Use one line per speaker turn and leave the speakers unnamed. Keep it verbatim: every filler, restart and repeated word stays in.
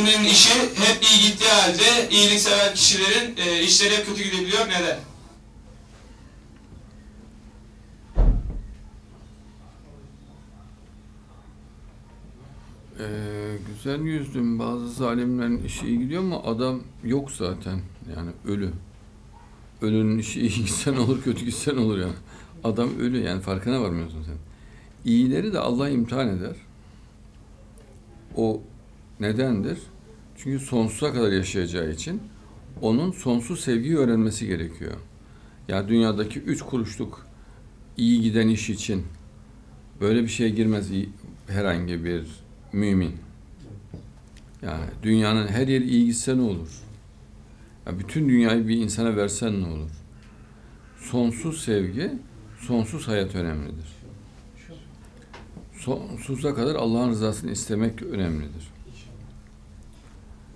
zalimlerin işi hep iyi gittiği halde iyiliksever kişilerin e, işleri hep kötü gidebiliyor. Neden?
Ee, güzel yüzdüm. Bazı zalimlerin işi iyi gidiyor ama adam yok zaten. Yani ölü. Ölünün işi iyi gitsen olur, kötü gitsen olur yani. Adam ölü yani farkına varmıyorsun sen. İyileri de Allah imtihan eder. O nedendir? Çünkü sonsuza kadar yaşayacağı için onun sonsuz sevgiyi öğrenmesi gerekiyor. Ya dünyadaki üç kuruşluk iyi giden iş için böyle bir şeye girmez herhangi bir mümin. Yani dünyanın her yeri iyi gitse ne olur? Ya bütün dünyayı bir insana versen ne olur? Sonsuz sevgi, sonsuz hayat önemlidir. Sonsuza kadar Allah'ın rızasını istemek önemlidir.